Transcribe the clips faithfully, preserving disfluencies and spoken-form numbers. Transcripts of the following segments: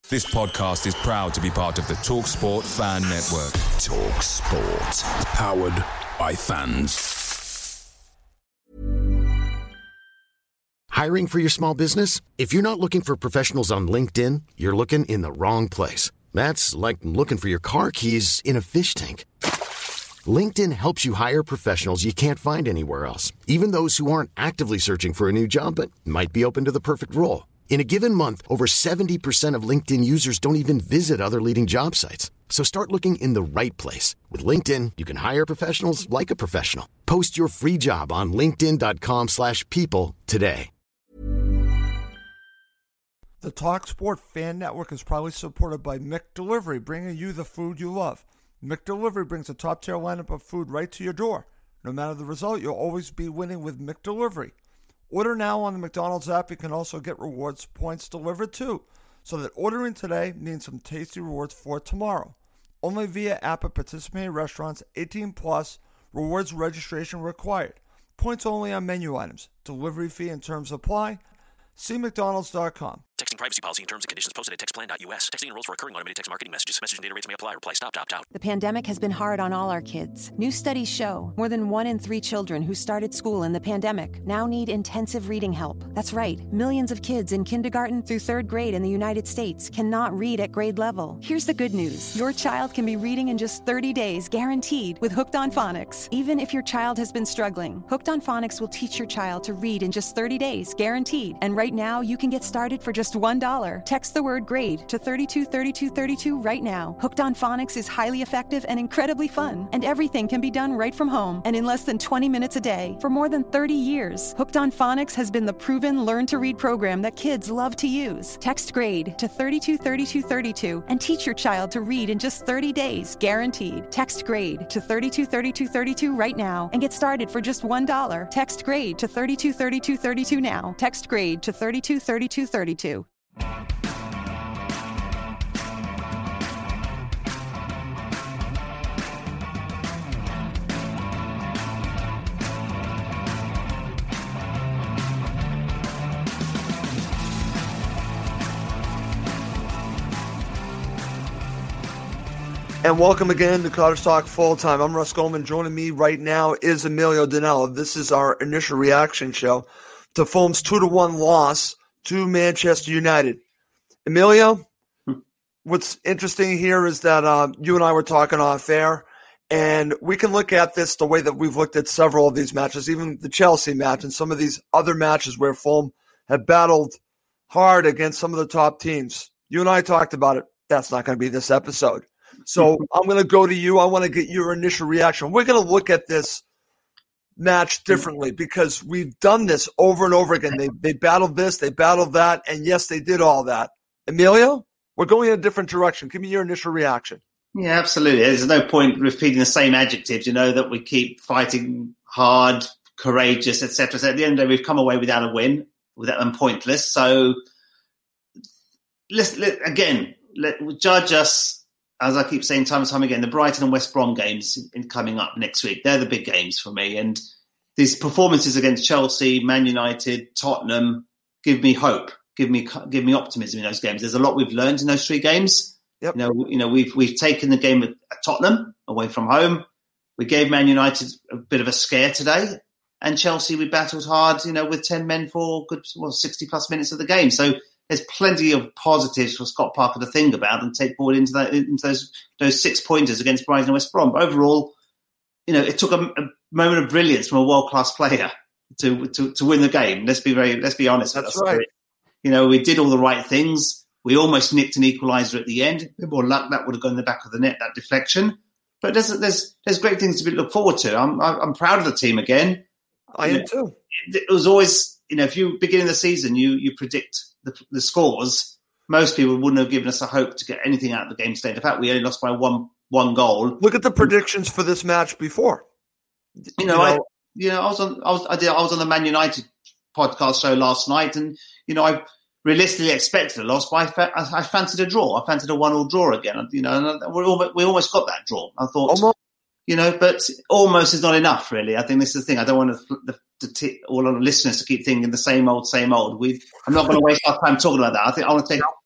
This podcast is proud to be part of the TalkSport Fan Network. TalkSport. Powered by fans. Hiring for your small business? If you're not looking for professionals on LinkedIn, you're looking in the wrong place. That's like looking for your car keys in a fish tank. LinkedIn helps you hire professionals you can't find anywhere else, even those who aren't actively searching for a new job but might be open to the perfect role. In a given month, over seventy percent of LinkedIn users don't even visit other leading job sites. So start looking in the right place. With LinkedIn, you can hire professionals like a professional. Post your free job on linkedin.com slash people today. The TalkSport Fan Network is proudly supported by McDelivery, bringing you the food you love. McDelivery brings a top-tier lineup of food right to your door. No matter the result, you'll always be winning with McDelivery. Order now on the McDonald's app. You can also get rewards points delivered too, so that ordering today means some tasty rewards for tomorrow. Only via app at participating restaurants. eighteen plus. Rewards registration required. Points only on menu items. Delivery fee and terms apply. See mcdonalds dot com. Texting privacy policy and terms and conditions posted at text plan dot u s. Texting enrolls for recurring automated text marketing messages. Message and data rates may apply. Reply stop, opt out. The pandemic has been hard on all our kids. New studies show more than one in three children who started school in the pandemic now need intensive reading help. That's right. Millions of kids in kindergarten through third grade in the United States cannot read at grade level. Here's the good news. Your child can be reading in just thirty days, guaranteed, with Hooked on Phonics. Even if your child has been struggling, Hooked on Phonics will teach your child to read in just thirty days, guaranteed. And right now, you can get started for just one dollar. Text the word GRADE to thirty-two thirty-two thirty-two right now. Hooked on Phonics is highly effective and incredibly fun, and everything can be done right from home and in less than twenty minutes a day. For more than thirty years, Hooked on Phonics has been the proven learn-to-read program that kids love to use. Text GRADE to thirty-two thirty-two thirty-two and teach your child to read in just thirty days, guaranteed. Text GRADE to thirty-two thirty-two thirty-two right now and get started for just one dollar. Text GRADE to thirty-two thirty-two thirty-two now. Text GRADE to thirty-two thirty-two thirty-two. And welcome again to Cottage Talk Full Time. I'm Russ Goldman. Joining me right now is Emilio Danello. This is our initial reaction show to Fulham's two to one loss to Manchester United. Emilio, hmm. what's interesting here is that uh, you and I were talking off air, and we can look at this the way that we've looked at several of these matches, even the Chelsea match and some of these other matches where Fulham have battled hard against some of the top teams. You and I talked about it. That's not going to be this episode. So I'm going to go to you. I want to get your initial reaction. We're going to look at this match differently because we've done this over and over again. They they battled this, they battled that, and yes, they did all that. Emilio, we're going in a different direction. Give me your initial reaction. Yeah, absolutely. There's no point repeating the same adjectives, you know, that we keep fighting hard, courageous, et cetera. So at the end of the day, we've come away without a win, without and pointless. So let's, let, again, let, judge us. As I keep saying time and time again, the Brighton and West Brom games in, coming up next week, they're the big games for me. And these performances against Chelsea, Man United, Tottenham give me hope, give me give me optimism in those games. There's a lot we've learned in those three games. Yep. You know, you know, we've we've taken the game at Tottenham away from home. We gave Man United a bit of a scare today, and Chelsea we battled hard, you know, with ten men for good well, sixty plus minutes of the game. So there's plenty of positives for Scott Parker to think about and take forward into that into those those six pointers against Brighton and West Brom. But overall, you know, it took a, a moment of brilliance from a world class player to, to to win the game. Let's be very let's be honest. That's right. You know, we did all the right things. We almost nicked an equaliser at the end. A bit more luck, that would have gone in the back of the net, that deflection. But there's there's there's great things to look forward to. I'm I'm proud of the team again. I am too. It, it was always, you know, if you begin the season, you you predict the, the scores. Most people wouldn't have given us a hope to get anything out of the game today. In fact, we only lost by one one goal. Look at the predictions for this match before. You know, you know I you know I was on I was I did I was on the Man United podcast show last night, and you know I realistically expected a loss, but I, fa- I fancied a draw. I fancied a one-all draw again. You know, and we almost, we almost got that draw. I thought, almost. You know, but almost is not enough, really. I think this is the thing. I don't want to, the, the t- all our listeners to keep thinking the same old, same old. We, I'm not going to waste our time talking about that. I think I want to take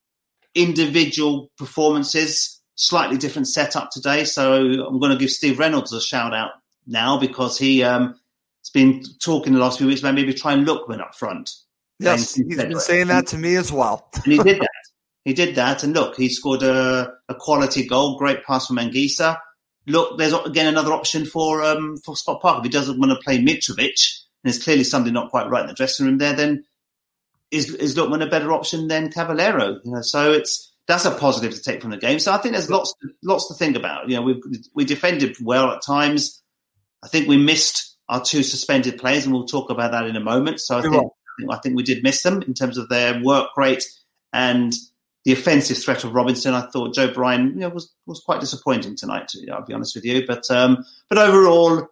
individual performances, slightly different setup today. So I'm going to give Steve Reynolds a shout out now because he um, has been talking the last few weeks about maybe trying Lookman up front. Yes, he's been saying that to me as well. And he did that. He did that. And look, he scored a, a quality goal. Great pass from Anguissa. Look, there's again another option for um, for Scott Parker. If he doesn't want to play Mitrovic, and there's clearly something not quite right in the dressing room there, then is is Lookman a better option than Cavallero? You know, so it's that's a positive to take from the game. So I think there's lots lots to think about. You know, we we defended well at times. I think we missed our two suspended players, and we'll talk about that in a moment. So I think I think we did miss them in terms of their work rate and the offensive threat of Robinson. I thought Joe Bryan, you know, was was quite disappointing tonight. I'll be honest with you, but um, but overall,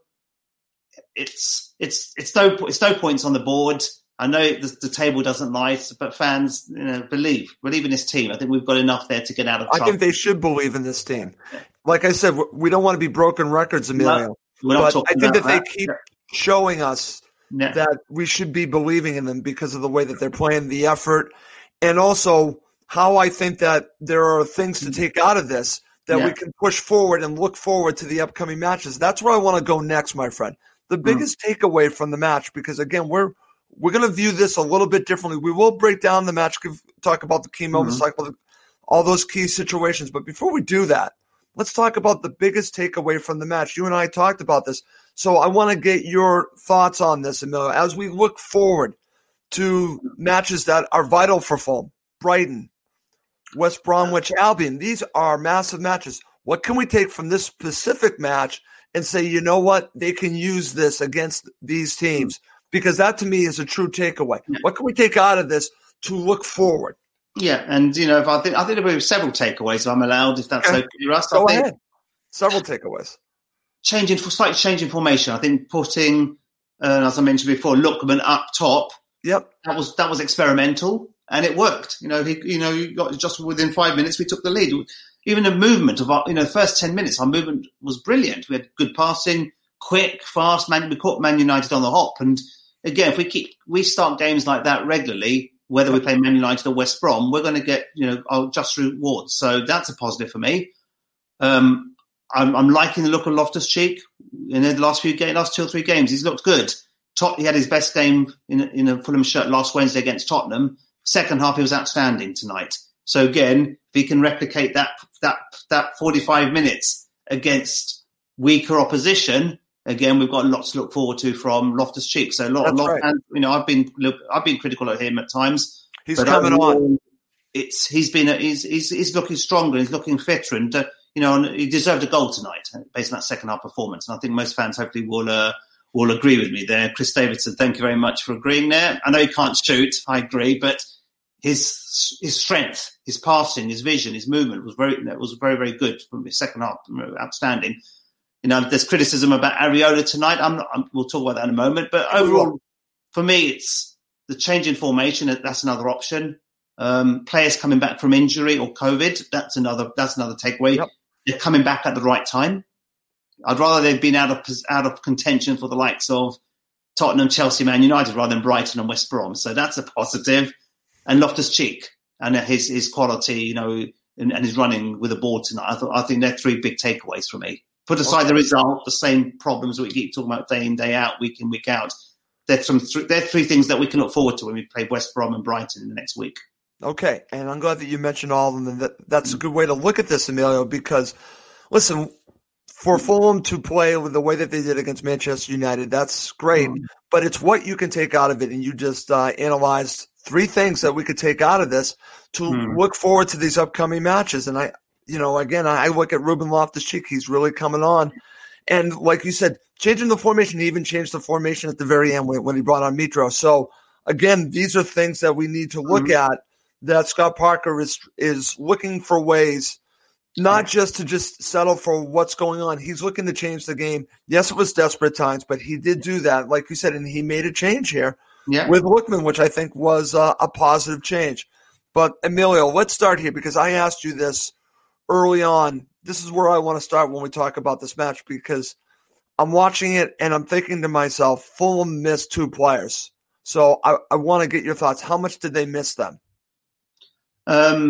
it's it's it's no it's no points on the board. I know the, the table doesn't lie, but fans, you know, believe believe in this team. I think we've got enough there to get out of trouble. I think they should believe in this team. Like I said, we don't want to be broken records, Emilio. No, but I think that, that they keep yeah. showing us yeah. that we should be believing in them because of the way that they're playing, the effort, and also how I think that there are things to take out of this that yeah. we can push forward and look forward to the upcoming matches. That's where I want to go next, my friend. The biggest mm. takeaway from the match, because again, we're we're going to view this a little bit differently. We will break down the match, talk about the key moments, mm-hmm. like all those key situations. But before we do that, let's talk about the biggest takeaway from the match. You and I talked about this. So I want to get your thoughts on this, Emilio, as we look forward to matches that are vital for Fulham. Brighton, West Bromwich Albion. These are massive matches. What can we take from this specific match and say, you know what, they can use this against these teams? Because that to me is a true takeaway. Yeah. What can we take out of this to look forward? Yeah, and you know, if I think I think there will be several takeaways if I'm allowed, if that's okay, okay Russ. Go I think ahead. Several takeaways. Changing for slightly changing formation. I think putting, uh, as I mentioned before, Lookman up top. Yep, that was that was experimental and it worked. You know, he you know he got just within five minutes we took the lead. Even the movement of our, you know, the first ten minutes, our movement was brilliant. We had good passing, quick, fast. Man, we caught Man United on the hop, and again, if we keep we start games like that regularly, whether we play Man United or West Brom, we're going to get, you know, our just rewards. So that's a positive for me. Um, I'm, I'm liking the look of Loftus-Cheek in the last few games, last two or three games. He's looked good. Tot, he had his best game in, in a Fulham shirt last Wednesday against Tottenham. Second half, he was outstanding tonight. So again, if he can replicate that that that forty-five minutes against weaker opposition, again, we've got lots to look forward to from Loftus-Cheek. So a lot, a lot right. and, you know, I've been look, I've been critical of him at times. He's coming on. It's he's been he's, he's he's looking stronger. He's looking fitter, and uh, you know, and he deserved a goal tonight based on that second half performance. And I think most fans hopefully will uh, will agree with me there. Chris Davidson, thank you very much for agreeing there. I know he can't shoot, I agree, but his his strength, his passing, his vision, his movement was very was very very good from his second half, outstanding. You know, there's criticism about Areola tonight. I'm not, I'm, we'll talk about that in a moment. But overall, for me, it's the change in formation. That's another option. Um, players coming back from injury or COVID. That's another. That's another takeaway. Yep. They're coming back at the right time. I'd rather they've been out of out of contention for the likes of Tottenham, Chelsea, Man United, rather than Brighton and West Brom. So that's a positive. And Loftus-Cheek and his his quality, you know, and, and his running with the ball tonight. I, thought, I think they're three big takeaways for me. Put aside the result, the same problems that we keep talking about day in, day out, week in, week out. They're, some th- they're three things that we can look forward to when we play West Brom and Brighton in the next week. Okay, and I'm glad that you mentioned all of them. And that, that's a good way to look at this, Emilio, because, listen, for Fulham to play with the way that they did against Manchester United, that's great. Mm. But it's what you can take out of it. And you just uh, analyzed three things that we could take out of this to mm. look forward to these upcoming matches. And I You know, again, I look at Ruben Loftus-Cheek. He's really coming on. And like you said, changing the formation, he even changed the formation at the very end when, when he brought on Mitro. So, again, these are things that we need to look mm-hmm. at, that Scott Parker is is looking for ways, not just to just settle for what's going on. He's looking to change the game. Yes, it was desperate times, but he did do that, like you said, and he made a change here yeah. with Lookman, which I think was uh, a positive change. But, Emilio, let's start here because I asked you this early on. This is where I want to start when we talk about this match, because I'm watching it and I'm thinking to myself, Fulham missed two players. So I, I want to get your thoughts. How much did they miss them? Um,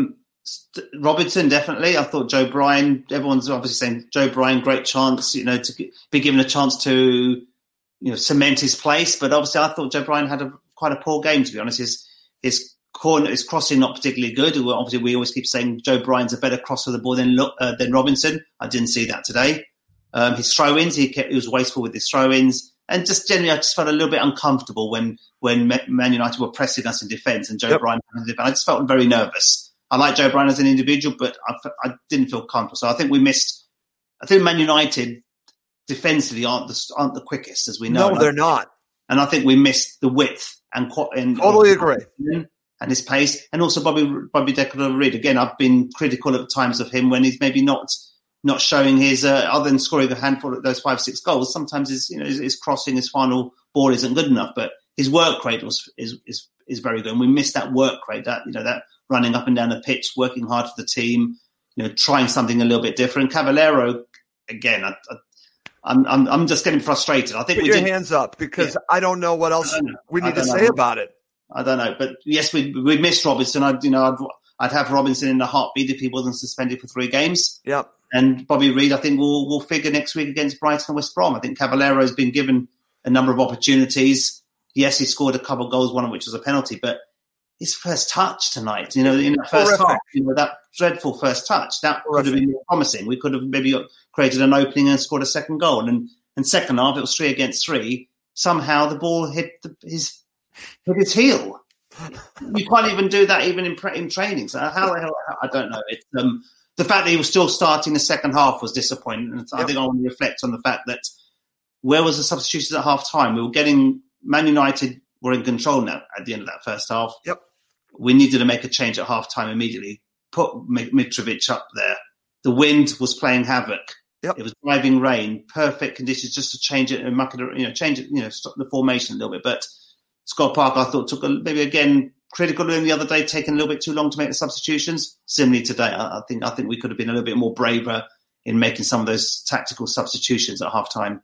Robinson, definitely. I thought Joe Bryan, everyone's obviously saying Joe Bryan, great chance, you know, to be given a chance to, you know, cement his place. But obviously I thought Joe Bryan had a quite a poor game, to be honest. His, his corner, his crossing not particularly good. Obviously we always keep saying Joe Bryan's a better crosser of the ball than, uh, than Robinson. I didn't see that today. Um, his throw-ins, he, kept, he was wasteful with his throw-ins. And just generally, I just felt a little bit uncomfortable when, when Man United were pressing us in defence and Joe yep. Bryan in defence. I just felt very nervous. I like Joe Bryan as an individual, but I, I didn't feel comfortable. So I think we missed. I think Man United defensively aren't the, aren't the quickest, as we know. No, they're not. And I think we missed the width and, and totally agree. And his pace, and also Bobby Bobby Declan Reid. Again, I've been critical at times of him when he's maybe not. Not showing his, uh, other than scoring a handful of those five, six goals, sometimes his, you know, his, his crossing, his final ball isn't good enough. But his work rate was is is is very good, and we missed that work rate. That you know, that running up and down the pitch, working hard for the team, you know, trying something a little bit different. Cavallero, again, I, I, I'm I'm I'm just getting frustrated. I think put we your did, hands up because yeah. I don't know what else know. we need to know. say about it. I don't know, but yes, we we missed Robinson. I you know I'd I'd have Robinson in a heartbeat if he wasn't suspended for three games. Yep. And Bobby Reid, I think, will will figure next week against Brighton and West Brom. I think Cavallero has been given a number of opportunities. Yes, he scored a couple of goals, one of which was a penalty, but his first touch tonight, you know, in that first Horrific. half, you know, that dreadful first touch, that Horrific. Could have been more promising. We could have maybe created an opening and scored a second goal. And and second half, it was three against three. Somehow the ball hit the, his hit his heel. You can't even do that even in in training. So how the hell? I don't know. It's um. The fact that he was still starting the second half was disappointing. And I yep. think I want to reflect on the fact that where was the substitutions at half time? We were getting Man United were in control now at the end of that first half. Yep. We needed to make a change at half time immediately. Put Mitrovic up there. The wind was playing havoc. Yep. It was driving rain, perfect conditions just to change it and muck it, you know, change it, you know, stop the formation a little bit. But Scott Parker, I thought, took a, maybe again. Critical of him the other day, taking a little bit too long to make the substitutions. Similarly today, I, I think I think we could have been a little bit more braver in making some of those tactical substitutions at half time.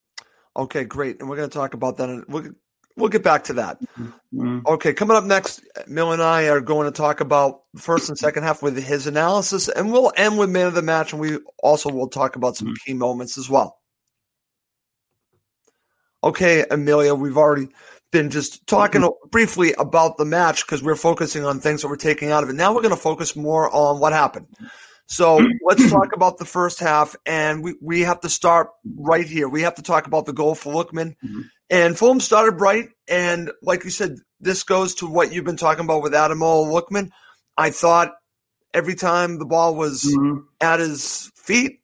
Okay, great, and we're going to talk about that. And we'll we'll get back to that. Mm-hmm. Okay, coming up next, Mill and I are going to talk about the first and second half with his analysis, and we'll end with man of the match, and we also will talk about some mm-hmm. key moments as well. Okay, Emilio, we've already been just talking mm-hmm. briefly about the match because we're focusing on things that we're taking out of it. Now we're going to focus more on what happened. So let's talk about the first half, and we, we have to start right here. We have to talk about the goal for Lookman. Mm-hmm. And Fulham started bright, and like you said, this goes to what you've been talking about with Ademola Lookman. I thought every time the ball was mm-hmm. at his feet,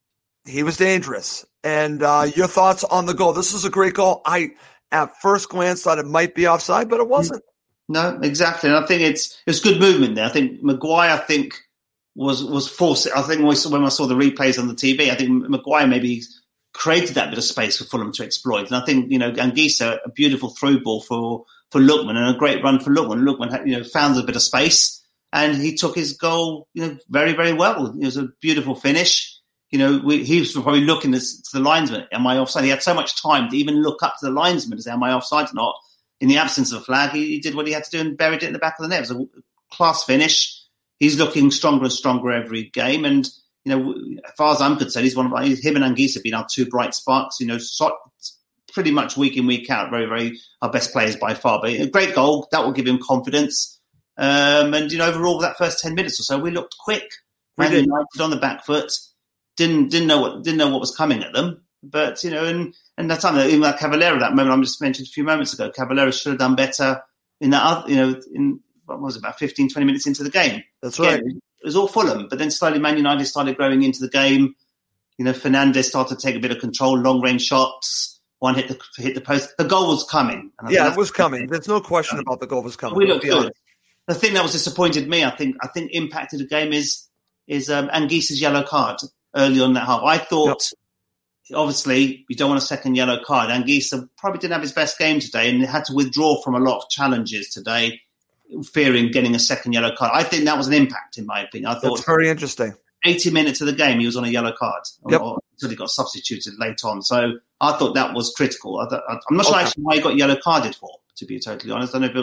he was dangerous. And uh, your thoughts on the goal? This is a great goal. I at first glance thought it might be offside, but it wasn't. No, exactly. And I think it's it's good movement there. I think Maguire, I think, was was forced. I think when, we saw, when I saw the replays on the T V, I think Maguire maybe created that bit of space for Fulham to exploit. And I think, you know, Anguissa, a beautiful through ball for, for Lookman and a great run for Lookman. Lookman, had, you know, found a bit of space and he took his goal, you know, very, very well. It was a beautiful finish. You know, we, he was probably looking to the linesman. Am I offside? He had so much time to even look up to the linesman to say, am I offside or not? In the absence of a flag, he, he did what he had to do and buried it in the back of the net. It was a class finish. He's looking stronger and stronger every game. And, you know, as far as I'm concerned, he's one of my, him and Anguissa have been our two bright sparks, you know, so, pretty much week in, week out, very, very, our best players by far. But a great goal, that will give him confidence. Um, and, you know, overall, that first ten minutes or so, we looked quick. Man United on the back foot. Didn't didn't know what didn't know what was coming at them, but you know, and and that time, even that Cavallero, that moment I just mentioned a few moments ago, Cavallero should have done better in that. Other, you know, in what was it, about fifteen, twenty minutes into the game. That's right. Again, it was all Fulham, but then slowly Man United started growing into the game. You know, Fernandes started to take a bit of control, long range shots. One hit the hit the post. The goal was coming. And yeah, it was coming. There's no question about the goal was coming. We looked good. The thing that was disappointed me, I think, I think impacted the game is is um, Anguissa's yellow card. Early on that half, I thought, yep. obviously, you don't want a second yellow card. Anguissa probably didn't have his best game today and had to withdraw from a lot of challenges today, fearing getting a second yellow card. I think that was an impact, in my opinion. I thought that's very interesting. eighty minutes of the game, he was on a yellow card yep. or, or, until he got substituted late on. So I thought that was critical. I, I'm not sure okay. actually why he got yellow carded for, to be totally honest. I don't know if it was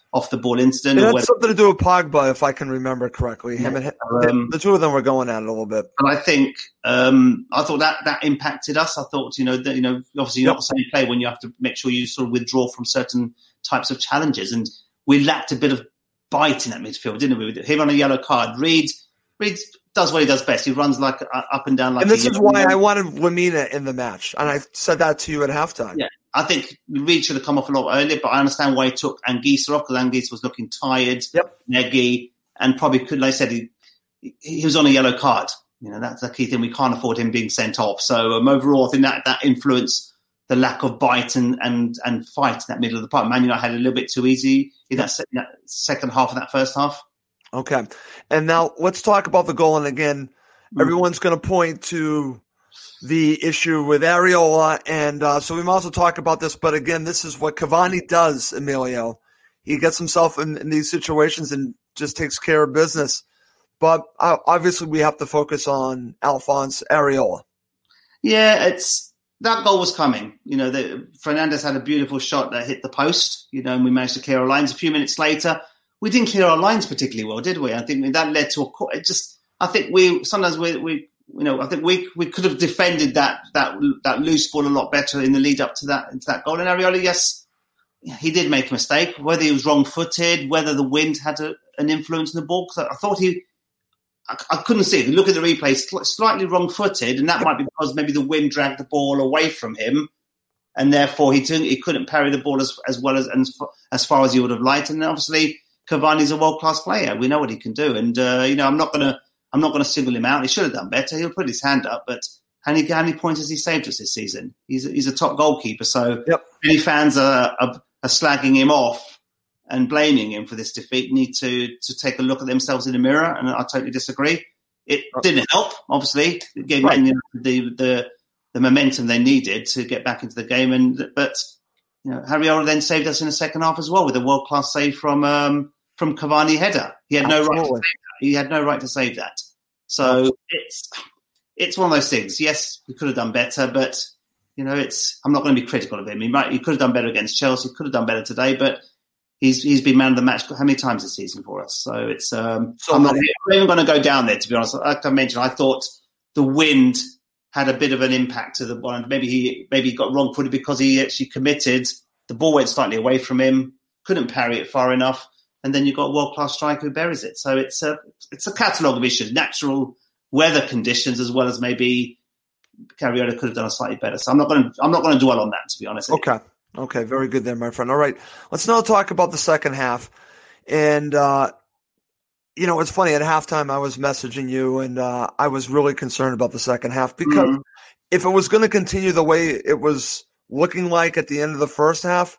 off the ball incident. It or had whether, something to do with Pogba, if I can remember correctly. Him Yeah, and um, the two of them were going at it a little bit. and I think um, I thought that that impacted us. I thought, you know, that, you know, obviously you're Yep. not the same player when you have to make sure you sort of withdraw from certain types of challenges. And we lacked a bit of bite in that midfield, didn't we? With him on a yellow card, Reed, Reed does what he does best. He runs like uh, up and down like. And this a is young why man. I wanted Lamina in the match, and I said that to you at halftime. Yeah, I think Reed should have come off a lot earlier, but I understand why he took Anguissa off, because Anguissa was looking tired, Yep. neggy, and probably could, like I said, he, he was on a yellow card. You know, that's the key thing. We can't afford him being sent off. So um, overall, I think that, that influenced the lack of bite and, and, and fight in that middle of the park. Man United had a little bit too easy in that, se- that second half of that first half. Okay. And now let's talk about the goal. And again, Mm. everyone's going to point to the issue with Areola. And uh, so we might also talk about this. But again, this is what Cavani does, Emilio. He gets himself in, in these situations and just takes care of business. But uh, obviously we have to focus on Alphonse Areola. Yeah, it's that goal was coming. You know, the, Fernandes had a beautiful shot that hit the post, you know, and we managed to clear our lines. A few minutes later, we didn't clear our lines particularly well, did we? I think that led to a – it just – I think we sometimes we, we you know I think we we could have defended that that that loose ball a lot better in the lead up to that into that goal. And Areola, yes, he did make a mistake. Whether he was wrong footed, whether the wind had a, an influence in the ball, because I thought he, I, I couldn't see it. Look at the replay, sl- slightly wrong footed, and that might be because maybe the wind dragged the ball away from him, and therefore he didn't, he couldn't parry the ball as as well as as, as far as he would have liked. And obviously, Cavani's a world class player. We know what he can do, and uh, you know I'm not going to. I'm not going to single him out. He should have done better. He'll put his hand up. But how many, how many points has he saved us this season? He's a, he's a top goalkeeper. So Yep. many fans are, are, are slagging him off and blaming him for this defeat need to to take a look at themselves in the mirror. And I totally disagree. It didn't help, obviously. It gave Right. Man United the, the the momentum they needed to get back into the game. And But you know, Areola then saved us in the second half as well with a world-class save from um, from Cavani header. He had no right to Absolutely. save that. He had no right to save that. So it's it's one of those things. Yes, he could have done better, but you know, it's I'm not going to be critical of him. He might he could have done better against Chelsea. Could have done better today, but he's he's been man of the match how many times this season for us? So it's um, So I'm not, many. I'm not even going to go down there, to be honest. Like I mentioned, I thought the wind had a bit of an impact to the ball, and maybe he maybe he got wrong footed because he actually committed. The ball went slightly away from him, couldn't parry it far enough. And then you've got a world-class striker who buries it. So it's a it's a catalogue of issues, natural weather conditions, as well as maybe Areola could have done a slightly better. So I'm not going to I'm not going to dwell on that, to be honest. Okay. Okay. Very good there, my friend. All right. Let's now talk about the second half. And, uh, you know, it's funny. At halftime, I was messaging you, and uh, I was really concerned about the second half because Mhm. if it was going to continue the way it was looking like at the end of the first half,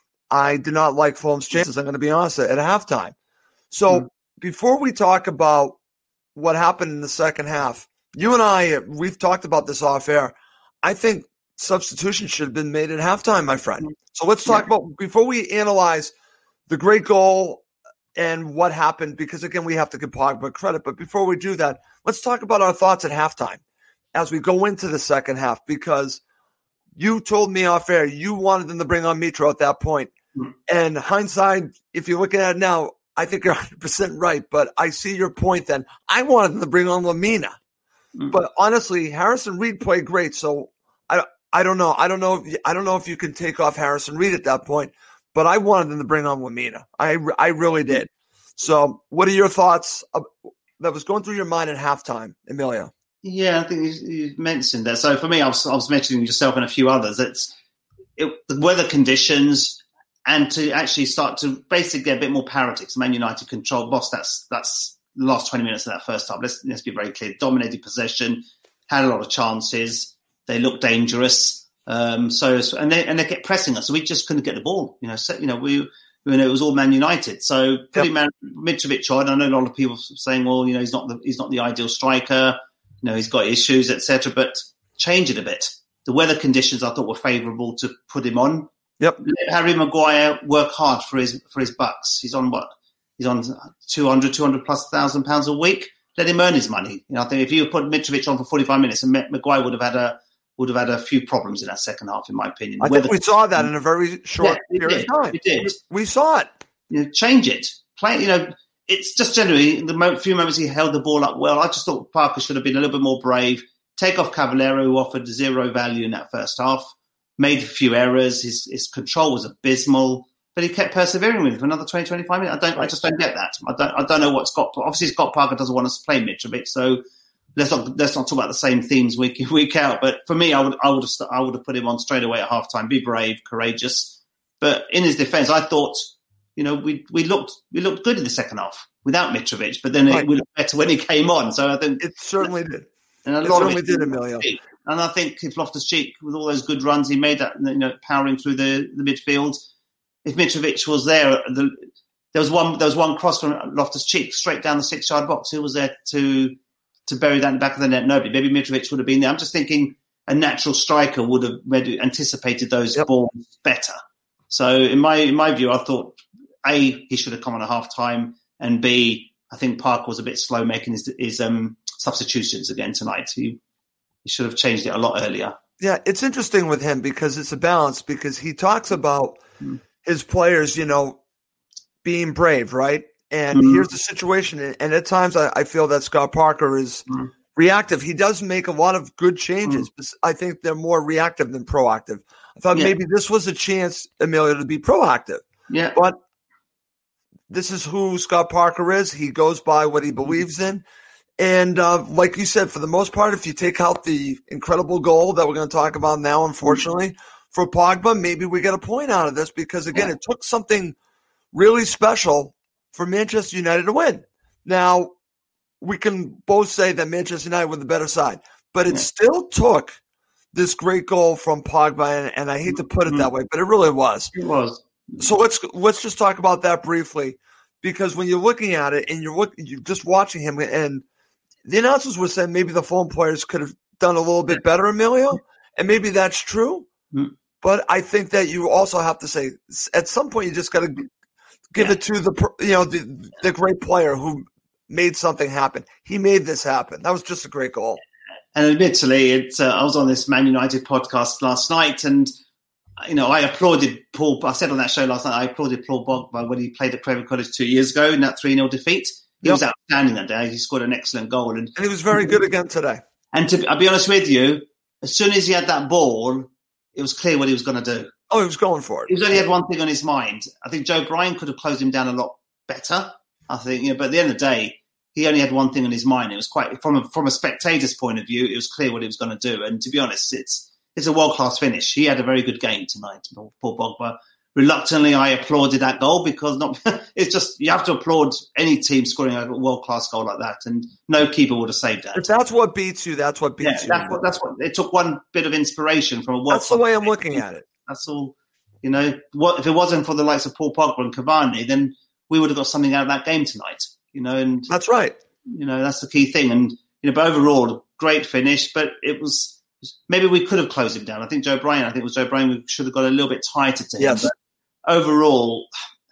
I did not like Fulham's chances. I'm going to be honest at halftime. So Mm. before we talk about what happened in the second half, you and I, we've talked about this off air. I think substitution should have been made at halftime, my friend. So let's talk Yeah. about, before we analyze the great goal and what happened, because again, we have to give Pogba credit. But before we do that, let's talk about our thoughts at halftime as we go into the second half, because you told me off air you wanted them to bring on Mitro at that point. Mm. And hindsight, if you're looking at it now, I think you're one hundred percent right. But I see your point then. I wanted them to bring on Lamina. Mm. But honestly, Harrison Reed played great. So I I don't know. I don't know if I don't know if you can take off Harrison Reed at that point. But I wanted them to bring on Lamina. I, I really did. So what are your thoughts of, that was going through your mind at halftime, Emilio? Yeah, I think you, you mentioned that. So for me, I was, I was mentioning yourself and a few others. It's it, the weather conditions, and to actually start to basically get a bit more parity. Because Man United control boss. That's that's the last twenty minutes of that first half. Let's let's be very clear. Dominated possession, had a lot of chances. They looked dangerous. Um, so and they and they kept pressing us. So we just couldn't get the ball. You know, so, you know we. You know, it was all Man United. So putting yep. Mitrovic on, I know a lot of people saying, well, you know, he's not the he's not the ideal striker. You know, he's got issues, et cetera. But change it a bit. The weather conditions I thought were favourable to put him on. Yep. Let Harry Maguire work hard for his for his bucks. He's on what? He's on two hundred, two hundred plus thousand pounds a week. Let him earn his money. You know, I think if you put Mitrovic on for forty-five minutes, and Maguire would have had a would have had a few problems in that second half, in my opinion. I Weather think we saw that in a very short yeah, period did. of time. We did. We saw it. you know, change it. Play, you know, it's just generally the mo- few moments he held the ball up well. I just thought Parker should have been a little bit more brave. Take off Cavallero, who offered zero value in that first half. Made a few errors. His, his control was abysmal, but he kept persevering with it for another twenty, twenty-five minutes. I don't, I just don't get that. I don't, I don't know what Scott. Obviously, Scott Parker doesn't want us to play Mitrovic, so let's not let's not talk about the same themes week in, week out. But for me, I would I would have I would have put him on straight away at halftime. Be brave, courageous. But in his defence, I thought, you know, we we looked we looked good in the second half without Mitrovic, but then right. it, we looked better when he came on. So I think it certainly did. And a it lot certainly of it did, Emilio. And I think if Loftus-Cheek, with all those good runs he made, that you know, powering through the, the midfield, if Mitrovic was there, the, there was one there was one cross from Loftus-Cheek straight down the six-yard box. Who was there to to bury that in the back of the net? Nobody. Maybe Mitrovic would have been there. I'm just thinking a natural striker would have read, anticipated those yep. balls better. So in my in my view, I thought A, he should have come on at half time, and B, I think Parker was a bit slow making his, his um, substitutions again tonight. He, he should have changed it a lot earlier. Yeah, it's interesting with him because it's a balance, because he talks about mm. his players, you know, being brave, right? And mm. here's the situation. And at times I, I feel that Scott Parker is mm. reactive. He does make a lot of good changes, mm. but I think they're more reactive than proactive. I thought yeah. maybe this was a chance, Emilio, to be proactive. Yeah. But this is who Scott Parker is. He goes by what he believes in. And uh, like you said, for the most part, if you take out the incredible goal that we're going to talk about now, unfortunately, for Pogba, maybe we get a point out of this because, again, yeah. it took something really special for Manchester United to win. Now, we can both say that Manchester United were the better side, but it yeah. still took this great goal from Pogba, and, and I hate to put it mm-hmm. that way, but it really was. It was. So let's let's just talk about that briefly, because when you're looking at it and you're look, you're just watching him, and the announcers were saying maybe the Fulham players could have done a little bit better, Emilio, and maybe that's true. Mm. But I think that you also have to say at some point you just got to give yeah. it to the you know the, the great player who made something happen. He made this happen. That was just a great goal. And admittedly, it's uh, I was on this Man United podcast last night, and you know I applauded Paul. I said on that show last night I applauded Paul Pogba when he played at Craven Cottage two years ago in that three nil defeat. He yep. was outstanding that day. He scored an excellent goal. And, and he was very good again today. And to, I'll be honest with you, as soon as he had that ball, it was clear what he was going to do. Oh, he was going for it. He only had one thing on his mind. I think Joe Bryan could have closed him down a lot better. I think, you know, but at the end of the day, he only had one thing on his mind. It was quite, from a, from a spectator's point of view, it was clear what he was going to do. And to be honest, it's it's a world-class finish. He had a very good game tonight, Paul Pogba. Reluctantly, I applauded that goal because not, it's just you have to applaud any team scoring a world-class goal like that, and no keeper would have saved that. If that's what beats you, that's what beats yeah, you. That's what, that's what it took. One bit of inspiration from a world. That's the way I'm looking at it. That's all. You know, what if it wasn't for the likes of Paul Pogba and Cavani, then we would have got something out of that game tonight. You know, and that's right. You know, that's the key thing. And you know, but overall, great finish. But it was maybe we could have closed him down. I think Joe Bryan. I think it was Joe Bryan. We should have got a little bit tighter to him. Yes. But overall,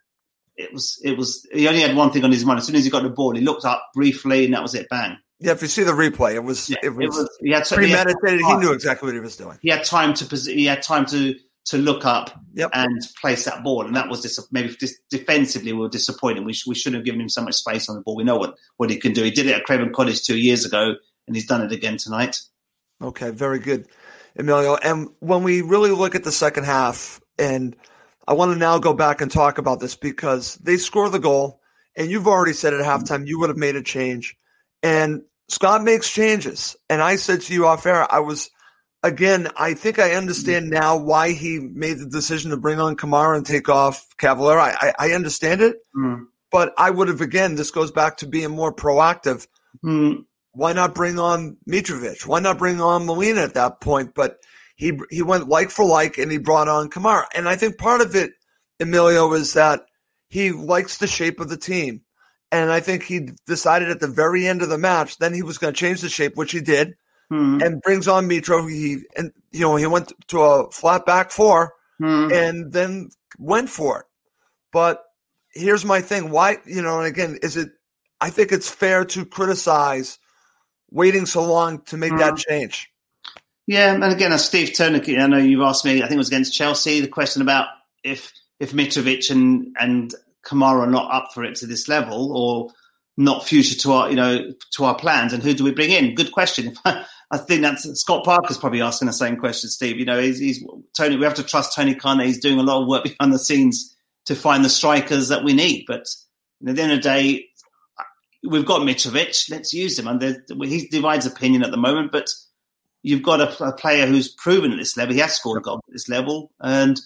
it was it was. He only had one thing on his mind. As soon as he got the ball, he looked up briefly, and that was it. Bang. Yeah, if you see the replay, it was yeah, it was, it was he had, premeditated. He, had he knew exactly what he was doing. He had time to he had time to to look up yep. and place that ball, and that was dis- maybe dis- defensively we were disappointed. We sh- we shouldn't have given him so much space on the ball. We know what, what he can do. He did it at Craven Cottage two years ago, and he's done it again tonight. Okay, very good, Emilio. And when we really look at the second half, and I want to now go back and talk about this because they score the goal, and you've already said at halftime you would have made a change. And Scott makes changes. And I said to you off air, I was, again, I think I understand now why he made the decision to bring on Kamara and take off Cavallero. I, I, I understand it. Mm. But I would have, again, this goes back to being more proactive. Mm. Why not bring on Mitrovic? Why not bring on Molina at that point? But He he went like for like, and he brought on Kamara. And I think part of it, Emilio, is that he likes the shape of the team. And I think he decided at the very end of the match, then he was going to change the shape, which he did, hmm. and brings on Mitro. He and you know he went to a flat back four, hmm. and then went for it. But here's my thing: why you know? And again, is it? I think it's fair to criticize waiting so long to make hmm. that change. Yeah, and again, as Steve Turner, I know you've asked me, I think it was against Chelsea, the question about if if Mitrovic and, and Kamara not up for it to this level, or not future to our, you know, to our plans? And who do we bring in? Good question. I think that's Scott Parker's probably asking the same question, Steve. You know, he's, he's Tony. We have to trust Tony Khan. He's doing a lot of work behind the scenes to find the strikers that we need. But at the end of the day, we've got Mitrovic. Let's use him. And he divides opinion at the moment, but you've got a, a player who's proven at this level. He has scored a goal at this level, and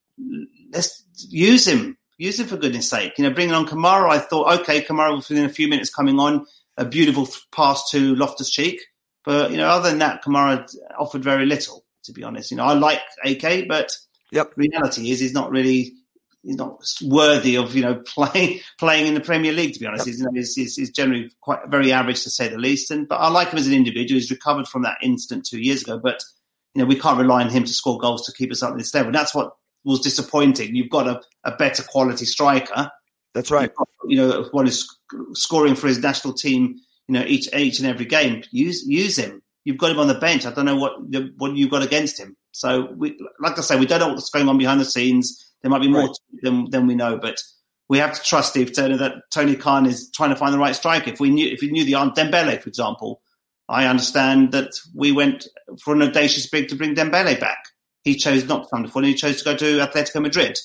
let's use him. Use him for goodness sake. You know, bringing on Kamara, I thought, okay, Kamara within a few minutes coming on, a beautiful pass to Loftus-Cheek. But, you know, other than that, Kamara offered very little, to be honest. You know, I like A K, but yep. the reality is he's not really, he's not worthy of, you know, playing playing in the Premier League, to be honest. Yep. He's, you know, he's, he's, he's generally quite very average, to say the least. And But I like him as an individual. He's recovered from that incident two years ago. But, you know, we can't rely on him to score goals to keep us up at this level. And that's what was disappointing. You've got a, a better quality striker. That's right. Got, you know, one who's scoring for his national team, you know, each each and every game. Use use him. You've got him on the bench. I don't know what what you've got against him. So, we, like I say, we don't know what's going on behind the scenes. There might be more right. than than we know, but we have to trust Steve Turner that Tony Khan is trying to find the right striker. If we knew, if we knew the Dembele, for example, I understand that we went for an audacious bid to bring Dembele back. He chose not to come to Fulham. He chose to go to Atletico Madrid.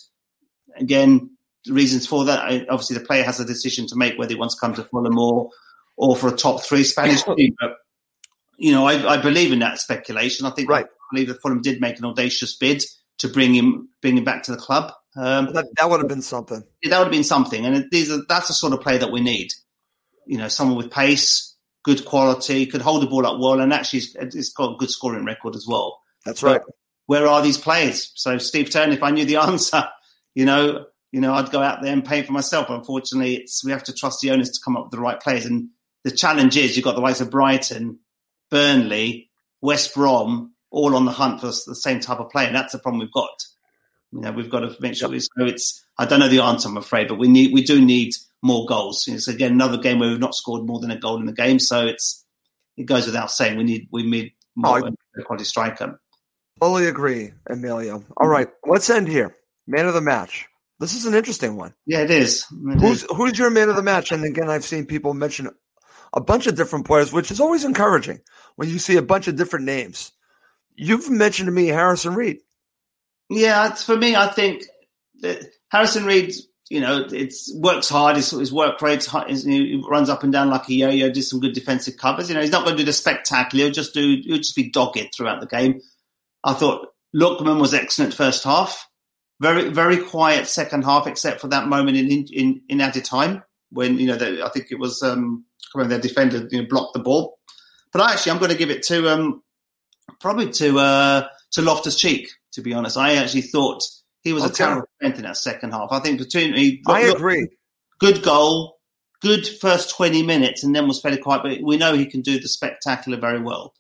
Again, the reasons for that, obviously the player has a decision to make whether he wants to come to Fulham or, or for a top three Spanish team. But, you know, I, I believe in that speculation. I think right. I believe that Fulham did make an audacious bid to bring him bring him back to the club. Um, that, that would have been something. Yeah, that would have been something. And it, these are, that's the sort of player that we need. You know, someone with pace, good quality, could hold the ball up well, and actually it's got a good scoring record as well. That's right. But where are these players? So Steve Turner, if I knew the answer, you know, you know, I'd go out there and pay for myself. Unfortunately, it's we have to trust the owners to come up with the right players. And the challenge is you've got the likes of Brighton, Burnley, West Brom, all on the hunt for the same type of player. And that's the problem we've got. You know, we've got to make sure it's, it's. I don't know the answer, I'm afraid, but we need we do need more goals. It's again another game where we've not scored more than a goal in the game. So it's it goes without saying we need we need more oh, quality striker. Fully agree, Emilio. All right, let's end here. Man of the match. This is an interesting one. Yeah, it is. It who's is. who's your man of the match? And again, I've seen people mention a bunch of different players, which is always encouraging when you see a bunch of different names. You've mentioned to me Harrison Reed. Yeah, for me, I think that Harrison Reed, you know, it's works hard. His, his work rate's high. His, he runs up and down like a yo-yo. Does some good defensive covers. You know, he's not going to do the spectacular. He'll just do. He'll just be dogged throughout the game. I thought Lookman was excellent first half. Very, very quiet second half, except for that moment in in, in added time when you know they, I think it was um, when their defender you know, blocked the ball. But actually, I'm going to give it to um, probably to uh, to Loftus-Cheek. To be honest, I actually thought he was okay. a terrible strength in that second half. I think between he, I look, agree. Good goal, good first twenty minutes, and then was fairly quiet. But we know he can do the spectacular very well.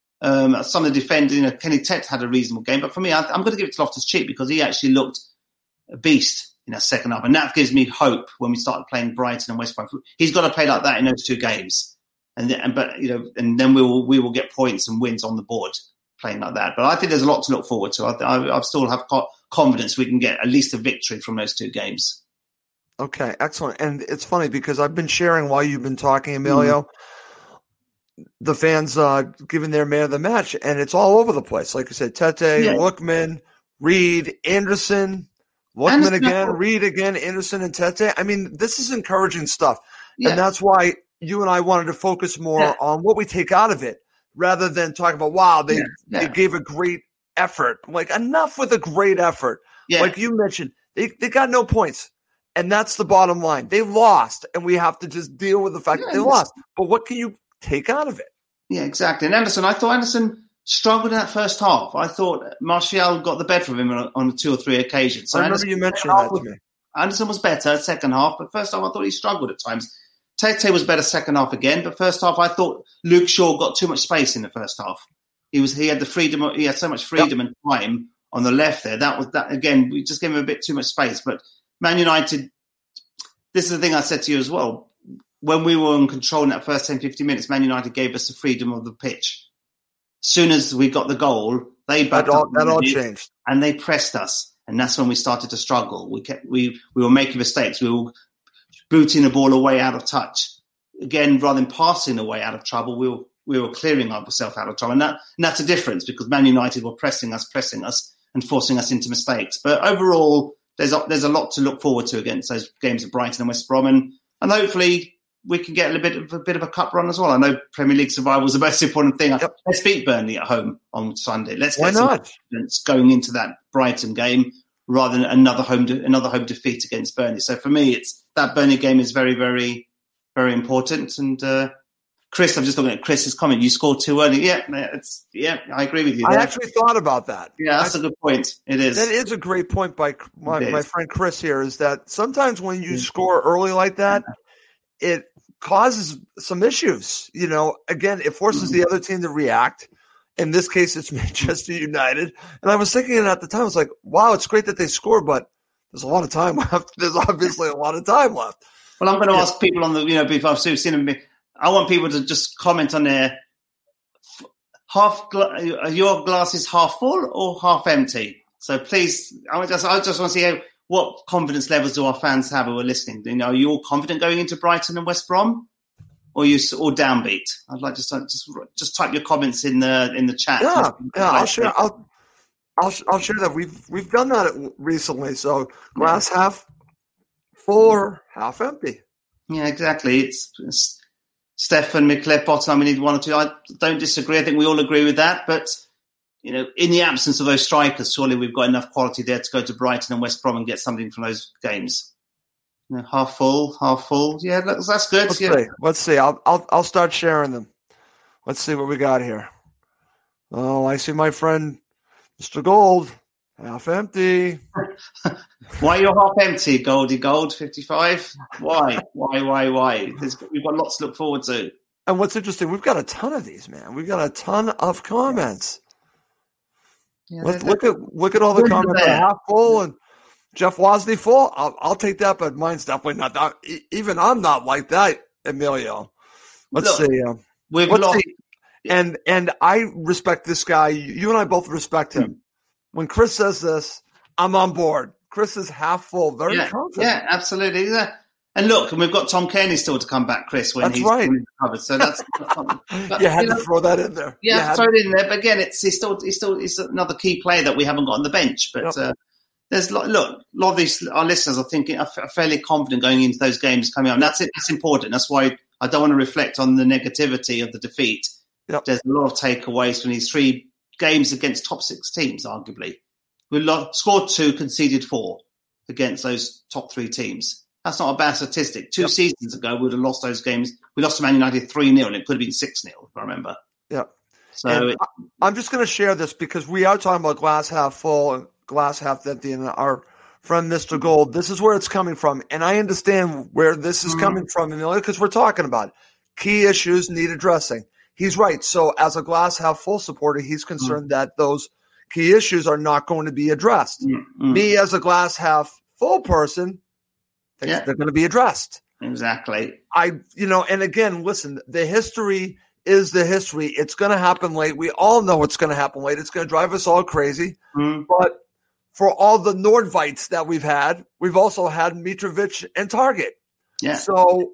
Um, some of the defenders, you know, Kenny Tett had a reasonable game, but for me, I, I'm going to give it to Loftus-Cheek because he actually looked a beast in that second half, and that gives me hope when we started playing Brighton and West Brom. He's got to play like that in those two games, and, then, and but you know, and then we will we will get points and wins on the board playing like that. But I think there's a lot to look forward to. I, I, I still have confidence we can get at least a victory from those two games. Okay, excellent. And it's funny because I've been sharing while you've been talking, Emilio. Mm. The fans uh, giving their man of the match, and it's all over the place. Like I said, Tete, yeah. Lookman, Reed, Anderson, Lookman Anderson, again, Reed again, Anderson, and Tete. I mean, this is encouraging stuff. Yeah. And that's why you and I wanted to focus more yeah. on what we take out of it rather than talk about, wow, they, yeah. Yeah. they gave a great effort. Like, enough with a great effort. Yeah. Like you mentioned, they, they got no points. And that's the bottom line. They lost, and we have to just deal with the fact yeah, that they lost. But what can you take out of it? Yeah, exactly. And Anderson, I thought Anderson struggled in that first half. I thought Martial got the better of him on, on two or three occasions. So I remember Anderson, you mentioned that was, to me. Anderson was better second half, but first half I thought he struggled at times. Tete was better second half again, but first half I thought Luke Shaw got too much space in the first half. He was he had the freedom. He had so much freedom yep. and time on the left there. That was that again. We just gave him a bit too much space. But Man United. This is the thing I said to you as well. When we were in control in that first ten, fifteen minutes, Man United gave us the freedom of the pitch. As soon as we got the goal, they backed that all, up that all changed. And they pressed us. And that's when we started to struggle. We kept, we, we were making mistakes. We were booting the ball away out of touch. Again, rather than passing away out of trouble, we were, we were clearing ourselves out of trouble. And, that, and that's a difference because Man United were pressing us, pressing us and forcing us into mistakes. But overall, there's a, there's a lot to look forward to against those games at Brighton and West Brom. And, and hopefully we can get a little bit of a bit of a cup run as well. I know Premier League survival is the most important thing. Yep. Let's beat Burnley at home on Sunday. Let's get Why some not? confidence going into that Brighton game rather than another home de- another home defeat against Burnley. So for me, it's that Burnley game is very, very, very important. And uh, Chris, I'm just looking at Chris's comment. You scored too early. Yeah, it's yeah, I agree with you. I there. actually thought about that. Yeah, that's I, a good point. It is. That is a great point by my, my friend Chris here. Is that sometimes when you score early like that, it causes some issues. You know, again, it forces the other team to react. In this case, it's Manchester United. And I was thinking at the time, I was like, wow, it's great that they score, but there's a lot of time left. There's obviously a lot of time left. Well, I'm going to yeah. ask people on the, you know, if I've seen them, I want people to just comment on their half, are your glasses half full or half empty? So please, I just, I just want to see how, what confidence levels do our fans have who are listening? You know, are you all confident going into Brighton and West Brom, or you all downbeat? I'd like to just just just type your comments in the in the chat. Yeah, yeah, I'll share. I'll I'll I'll share that. We've we've done that recently. So glass half full or half empty. Yeah, exactly. It's, it's Stefan Miklet bottom. We need one or two. I don't disagree. I think we all agree with that. But you know, in the absence of those strikers, surely we've got enough quality there to go to Brighton and West Brom and get something from those games. You know, half full, half full. Yeah, that's, that's good. Let's yeah. see. Let's see. I'll I'll I'll start sharing them. Let's see what we got here. Oh, I see my friend Mister Gold, half empty. Why you're half empty, Goldie Gold fifty-five? Why? Why? Why? Why? There's, we've got lots to look forward to. And what's interesting, we've got a ton of these, man. We've got a ton of comments. Yeah, Let's look at look at all the comments. Half full and Jeff Wosley full. I'll, I'll take that, but mine's definitely not that. Even I'm not like that, Emilio. Let's Look, see. Um, we've let's lost. see. And and I respect this guy. You and I both respect him. When Chris says this, I'm on board. Chris is half full, very yeah, confident. Yeah, absolutely. Yeah. And look, and we've got Tom Kearney still to come back, Chris, when that's he's right. covered. So that's, that's but, you had you know, to throw that in there. Yeah, throw it in there. But again, it's he's still he's still he's another key player that we haven't got on the bench. But yep. uh, there's look, a lot of these our listeners are thinking are fairly confident going into those games coming up. And that's it. It's important. That's why I don't want to reflect on the negativity of the defeat. Yep. There's a lot of takeaways from these three games against top six teams, arguably. We scored two, conceded four against those top three teams. That's not a bad statistic. Two yep. seasons ago, we would have lost those games. We lost to Man United three nil, and it could have been six nil, if I remember. Yeah. So it, I'm just going to share this because we are talking about glass half full and glass half empty, and our friend Mister Gold, this is where it's coming from. And I understand where this is mm-hmm. coming from, because we're talking about it. Key issues need addressing. He's right. So as a glass half full supporter, he's concerned mm-hmm. that those key issues are not going to be addressed. Mm-hmm. Me as a glass half full person, yeah. they're going to be addressed. Exactly. I, you know, and again, listen, the history is the history. It's going to happen late. We all know it's going to happen late. It's going to drive us all crazy. Mm. But for all the Nordvites that we've had, we've also had Mitrovic and Target. Yeah. So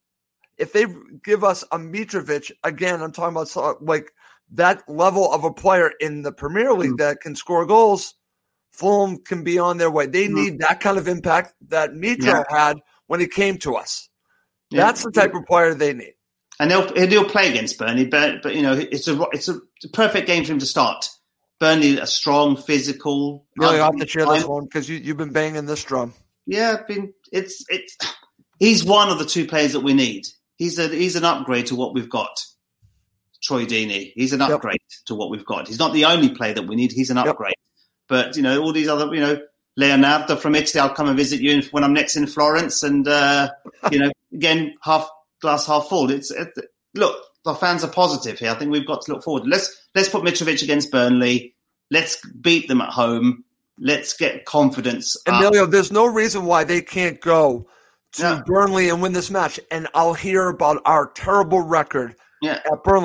if they give us a Mitrovic, again, I'm talking about like that level of a player in the Premier League mm. that can score goals, Fulham can be on their way. They mm. need that kind of impact that Mitro yeah. had when he came to us. Yeah. That's the type of player they need. And they'll he'll play against Burnley, but but you know it's a it's a, it's a perfect game for him to start. Burnley, a strong, physical. No, you have to cheer this one because you you've been banging this drum. Yeah, been it's it's. He's one of the two players that we need. He's a he's an upgrade to what we've got. Troy Deeney, he's an upgrade yep. to what we've got. He's not the only player that we need. He's an upgrade. Yep. But you know all these other you know Leonardo from Italy. I'll come and visit you when I'm next in Florence, and uh, you know again half. Glass half full. It's it, look, the fans are positive here. I think we've got to look forward. Let's let's put Mitrovic against Burnley. Let's beat them at home. Let's get confidence. Emilio, up. There's no reason why they can't go to yeah. Burnley and win this match. And I'll hear about our terrible record yeah. at Burnley.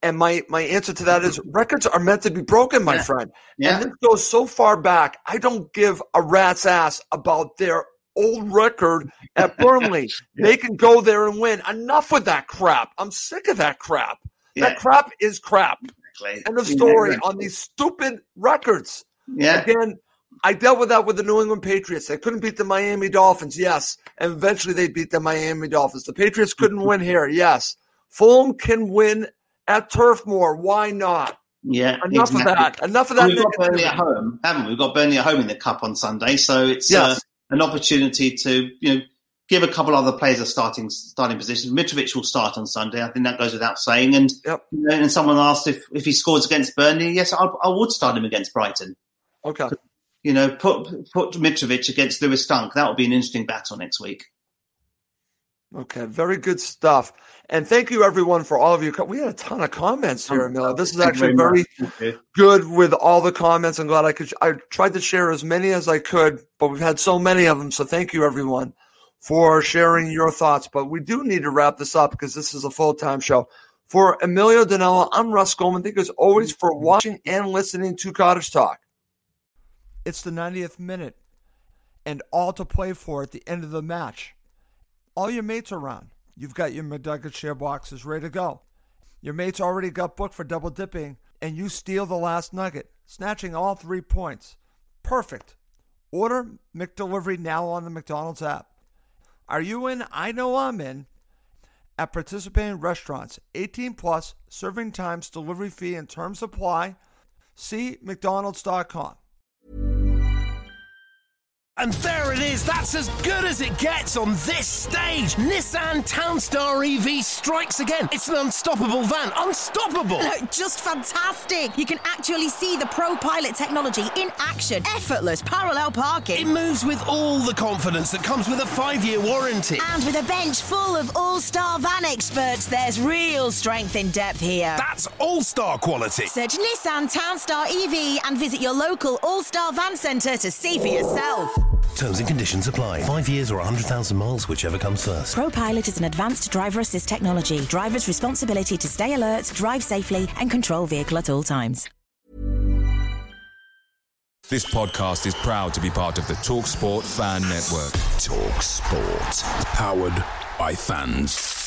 And my, my answer to that is records are meant to be broken, my yeah. friend. Yeah. And this goes so far back. I don't give a rat's ass about their old record at Burnley. yeah. They can go there and win. Enough with that crap. I'm sick of that crap. Yeah. That crap is crap. Exactly. End of story yeah, on these stupid records. Yeah. Again, I dealt with that with the New England Patriots. They couldn't beat the Miami Dolphins, yes. And eventually they beat the Miami Dolphins. The Patriots couldn't win here, yes. Fulham can win at Turf Moor. Why not? Yeah. Enough exactly. of that. Enough of that. We've got Burnley at home, haven't we? We've got Burnley at home in the Cup on Sunday. So it's yes. uh, an opportunity to, you know, give a couple other players a starting starting position. Mitrovic will start on Sunday. I think that goes without saying. And yep. you know, and someone asked if, if he scores against Burnley. Yes, I, I would start him against Brighton. Okay. So, you know, put put Mitrovic against Lewis Dunk. That would be an interesting battle next week. Okay, very good stuff. And thank you, everyone, for all of you. We had a ton of comments here, Emilio. This is actually very good with all the comments. I'm glad I could. I tried to share as many as I could, but we've had so many of them. So thank you, everyone, for sharing your thoughts. But we do need to wrap this up because this is a full-time show. For Emilio Danello, I'm Russ Goldman. Thank you, as always, for watching and listening to Cottage Talk. It's the ninetieth minute, and all to play for at the end of the match. All your mates are around. You've got your McNugget share boxes ready to go. Your mates already got booked for double dipping, and you steal the last nugget, snatching all three points. Perfect. Order McDelivery now on the McDonald's app. Are you in? I know I'm in. At participating restaurants, eighteen plus, serving times, delivery fee, and terms apply. See mcdonalds dot com. And there it is, that's as good as it gets on this stage. Nissan Townstar E V strikes again. It's an unstoppable van, unstoppable. Look, just fantastic. You can actually see the ProPilot technology in action. Effortless parallel parking. It moves with all the confidence that comes with a five-year warranty. And with a bench full of all-star van experts, there's real strength in depth here. That's all-star quality. Search Nissan Townstar E V and visit your local all-star van centre to see for yourself. Terms and conditions apply. Five years or one hundred thousand miles, whichever comes first. ProPilot is an advanced driver assist technology. Driver's responsibility to stay alert, drive safely, and control vehicle at all times. This podcast is proud to be part of the TalkSport Fan Network. TalkSport. Powered by fans.